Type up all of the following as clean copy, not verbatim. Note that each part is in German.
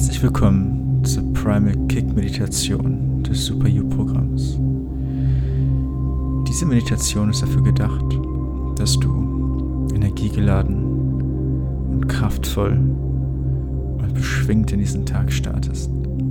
Herzlich willkommen zur Primal Kick Meditation des Super You-Programms. Diese Meditation ist dafür gedacht, dass du energiegeladen und kraftvoll und beschwingt in diesen Tag startest.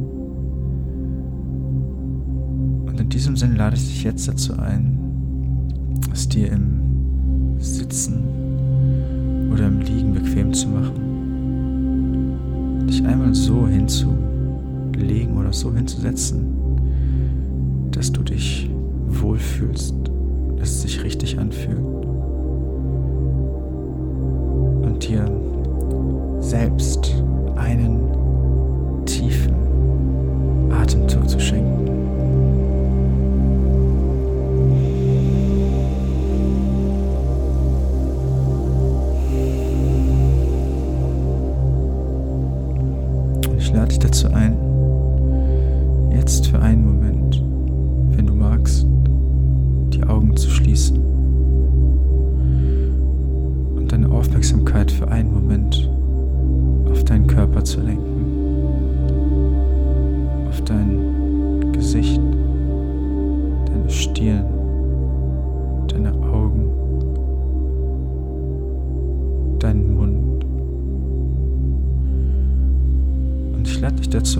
Und in diesem Sinne lade ich dich jetzt dazu ein, es dir im Sitzen oder im Liegen bequem zu machen. Dich einmal so hinzulegen oder so hinzusetzen, dass du dich wohlfühlst, dass es sich richtig anfühlt und dir selbst einen tiefen Atemzug zu schenken. Ich lade dich dazu ein, jetzt für einen Moment, wenn du magst, die Augen zu schließen und deine Aufmerksamkeit für einen Moment auf deinen Körper zu lenken, auf dein Gesicht, deine Stirn, deine Augen, deinen Mund. Ich lade dich dazu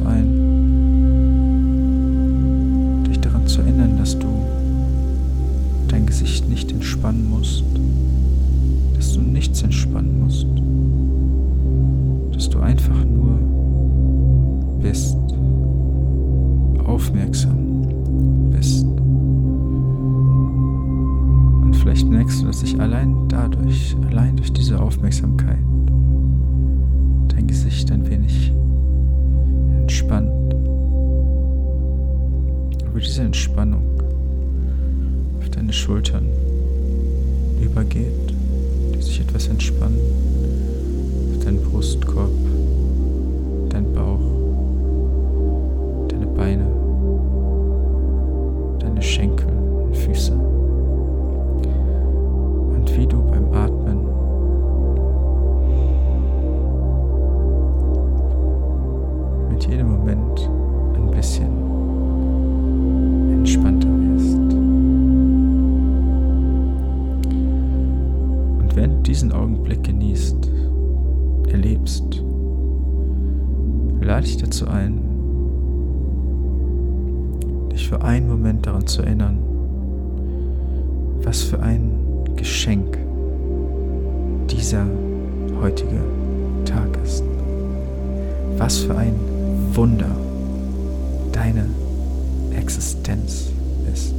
ein, dich daran zu erinnern, dass du dein Gesicht nicht entspannen musst, dass du nichts entspannen musst, dass du einfach nur bist, aufmerksam bist. Und vielleicht merkst du, dass sich allein durch diese Aufmerksamkeit dein Gesicht ein wenig entspannt. Über diese Entspannung auf deine Schultern übergeht, die sich etwas entspannen, auf deinen Brustkorb, deinen Bauch, deine Beine, deine Schenkel und Füße. Und wie du beim Atmen mit jedem Moment ein bisschen entspannter wirst. Und während du diesen Augenblick genießt, erlebst, lade ich dazu ein, dich für einen Moment daran zu erinnern, was für ein Geschenk dieser heutige Tag ist. Was für ein Wunder deine Existenz ist.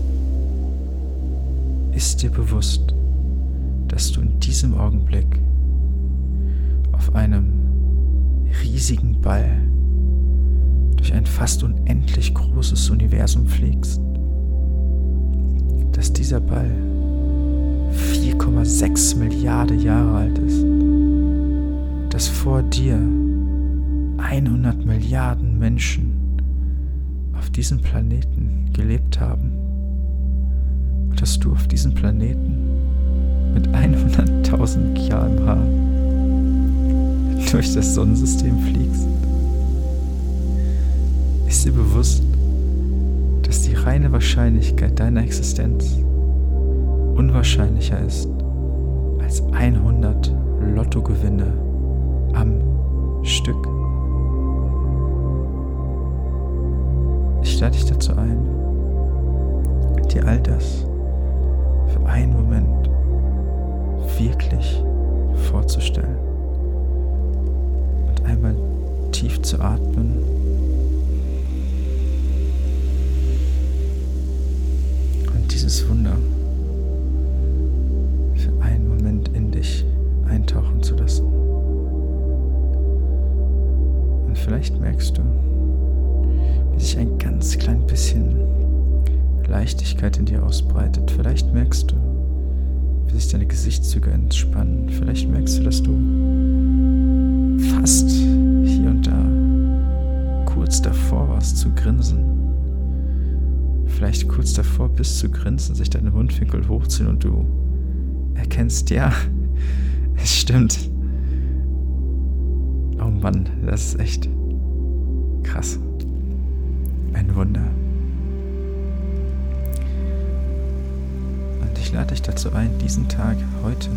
Ist dir bewusst, dass du in diesem Augenblick auf einem riesigen Ball durch ein fast unendlich großes Universum fliegst? Dass dieser Ball 4,6 Milliarden Jahre alt ist? Dass vor dir 100 Milliarden Menschen auf diesem Planeten gelebt haben und dass du auf diesem Planeten mit 100.000 km/h durch das Sonnensystem fliegst? Ist dir bewusst, dass die reine Wahrscheinlichkeit deiner Existenz unwahrscheinlicher ist als 100 Lottogewinne am Stück? Ich lade dich dazu ein, dir all das für einen Moment wirklich vorzustellen und einmal tief zu atmen und dieses Wunder für einen Moment in dich eintauchen zu lassen. Und vielleicht merkst du, wie sich ein ganz klein bisschen Leichtigkeit in dir ausbreitet. Vielleicht merkst du, wie sich deine Gesichtszüge entspannen. Vielleicht merkst du, dass du fast hier und da kurz davor warst zu grinsen. Vielleicht kurz davor bist zu grinsen, sich deine Mundwinkel hochziehen und du erkennst, ja, es stimmt. Oh Mann, das ist echt Krass. Ein Wunder. Und ich lade dich dazu ein, diesen Tag heute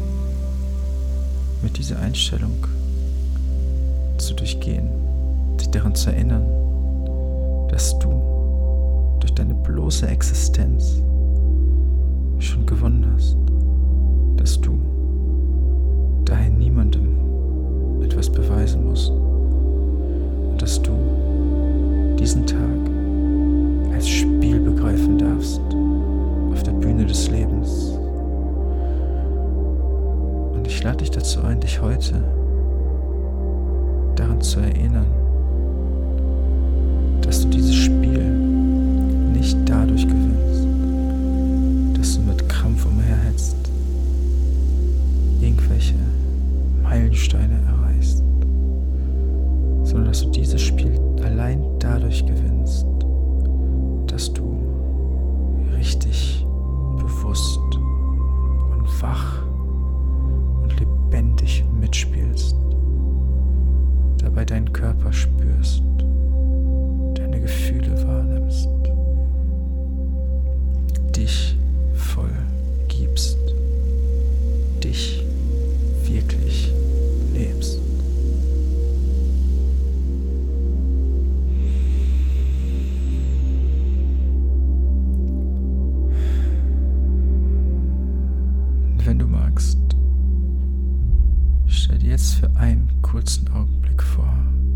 mit dieser Einstellung zu durchgehen, dich daran zu erinnern, dass du durch deine bloße Existenz schon gewonnen hast, dass du daher niemandem etwas beweisen musst und dass du diesen Tag als Spiel begreifen darfst auf der Bühne des Lebens. Und ich lade dich dazu ein, dich heute daran zu erinnern, dass du dieses Spiel nicht dadurch gewinnst, dass du mit Krampf umherhetzt, irgendwelche Meilensteine erreichst, sondern dass du dieses Spiel allein dadurch gewinnst, dass du richtig bewusst und wach und lebendig mitspielst, dabei deinen Körper spürst, deine Gefühle wahrnimmst, dich voll gibst, dich wirklich lebst. Und wenn du magst, stell dir jetzt für einen kurzen Augenblick vor,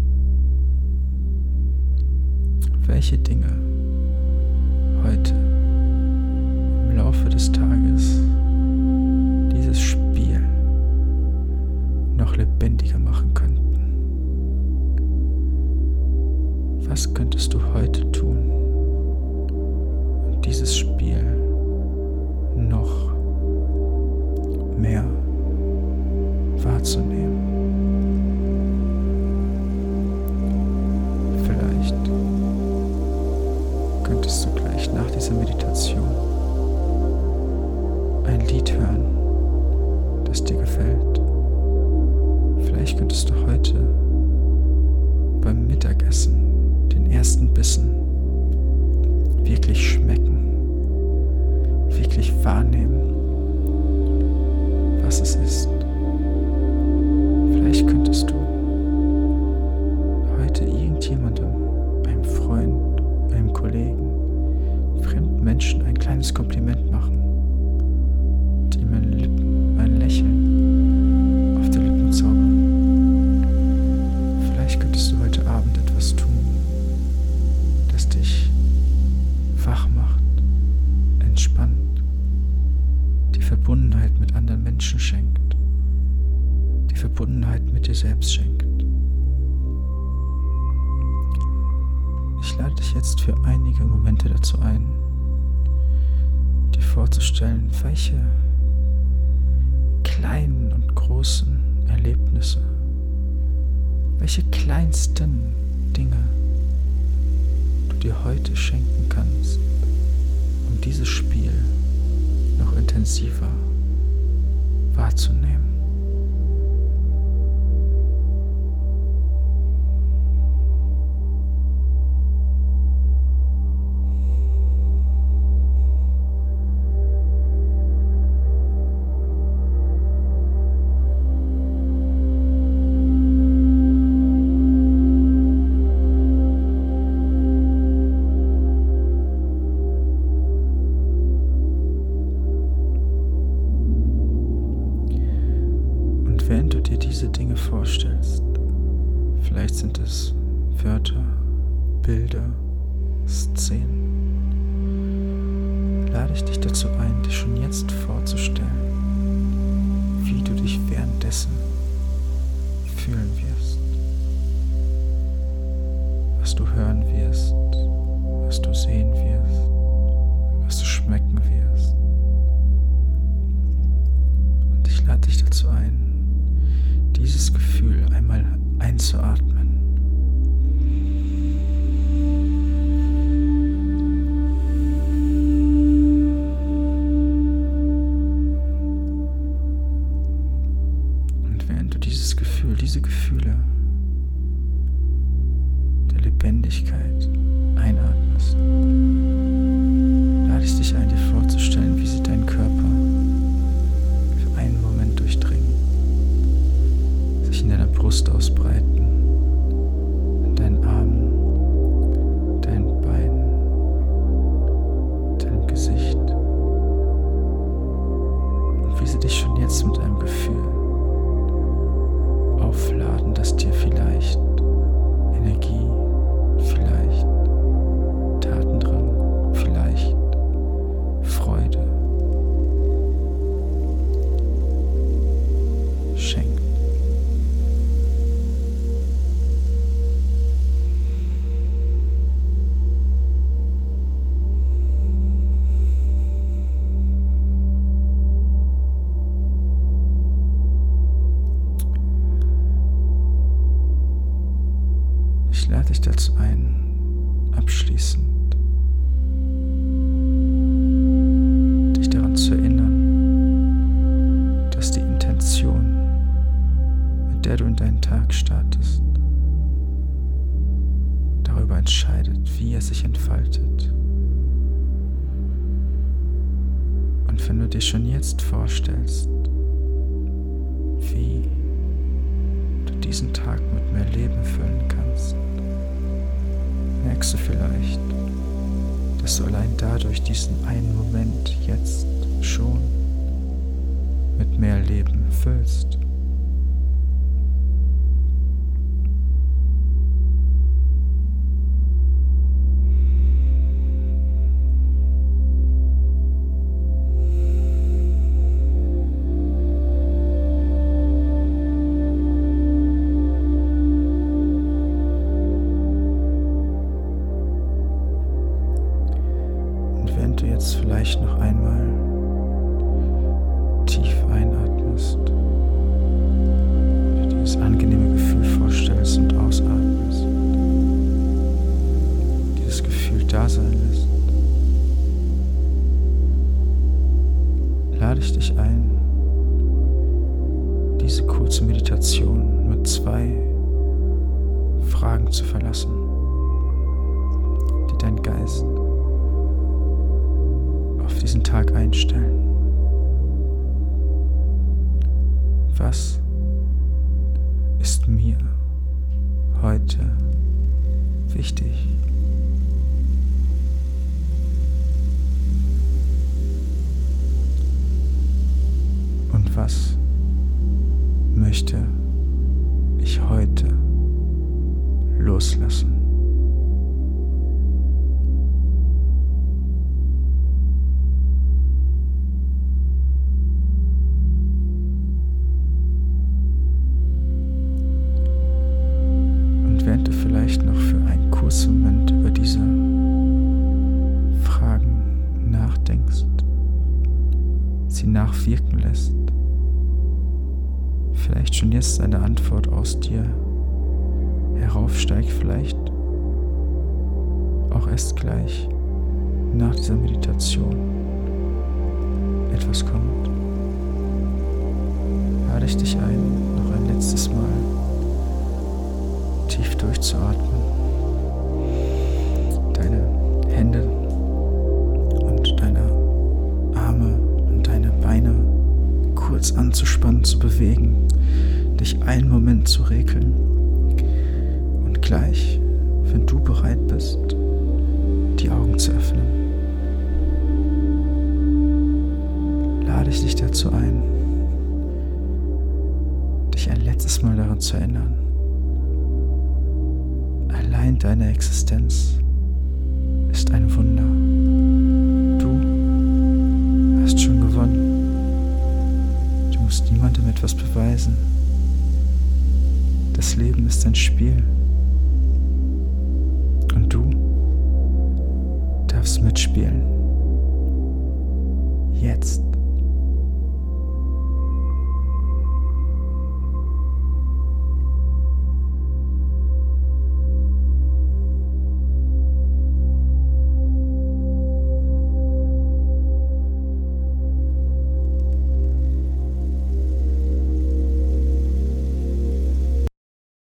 welche Dinge heute im Laufe des Tages dieses Spiel noch lebendiger machen könnten. Was könntest du heute tun, um dieses Spiel noch mehr wahrzunehmen? Vielleicht könntest du gleich nach dieser Meditation ein Lied hören, das dir gefällt. Vielleicht könntest du heute beim Mittagessen den ersten Bissen wirklich schmecken, wirklich wahrnehmen, was es ist. Vielleicht könntest du heute irgendjemandem, einem Freund, einem Kollegen, fremden Menschen ein kleines Kompliment machen und ihm ein Lächeln auf die Lippen zaubern. Vielleicht könntest du heute Abend etwas tun, das dich wach macht, entspannt, die Verbundenheit mit anderen Menschen schenkt, die Verbundenheit mit dir selbst schenkt. Ich lade dich jetzt für einige Momente dazu ein, dir vorzustellen, welche kleinen und großen Erlebnisse, welche kleinsten Dinge du dir heute schenken kannst, um dieses Spiel noch intensiver wahrzunehmen. Während du dir diese Dinge vorstellst, vielleicht sind es Wörter, Bilder, Szenen, lade ich dich dazu ein, dich schon jetzt vorzustellen, wie du dich währenddessen fühlen wirst, was du hören wirst, was du sehen wirst, was du schmecken wirst. Und ich lade dich dazu ein, dieses Gefühl einmal einzuatmen. Und während du diese Gefühle der Lebendigkeit Lebendigkeit einatmest, lade ich dich ein, dir vorzustellen, wie sie deinen Körper für einen Moment durchdringen, sich in deiner Brust ausbreiten, in deinen Armen, deinen Beinen, deinem Gesicht, und wie sie dich schon jetzt mit einem Gefühl aufladen, das dir vielleicht Energie, vielleicht Tatendrang, vielleicht Freude schenkt. Ich lade dich dazu ein, abschließend dich daran zu erinnern, dass die Intention, mit der du in deinen Tag startest, darüber entscheidet, wie er sich entfaltet. Und wenn du dir schon jetzt vorstellst, wie du diesen Tag mit mehr Leben füllen kannst, merkst du vielleicht, dass du allein dadurch diesen einen Moment jetzt schon mit mehr Leben füllst. Vielleicht noch einmal tief einatmest, dir dieses angenehme Gefühl vorstellst und ausatmest, dieses Gefühl da sein lässt, lade ich dich ein, diese kurze Meditation mit 2 Fragen zu verlassen, die dein Geist auf diesen Tag einstellen. Was ist mir heute wichtig? Und was möchte ich heute loslassen? Während du vielleicht noch für einen kurzen Moment über diese Fragen nachdenkst, sie nachwirken lässt, vielleicht schon jetzt eine Antwort aus dir heraufsteigt, vielleicht auch erst gleich nach dieser Meditation etwas kommt, lade ich dich ein, noch ein letztes Mal tief durchzuatmen, deine Hände und deine Arme und deine Beine kurz anzuspannen, zu bewegen, dich einen Moment zu regeln und gleich, wenn du bereit bist, die Augen zu öffnen, lade ich dich dazu ein, dich ein letztes Mal daran zu erinnern: Allein deine Existenz ist ein Wunder. Du hast schon gewonnen. Du musst niemandem etwas beweisen. Das Leben ist ein Spiel. Und du darfst mitspielen. Jetzt.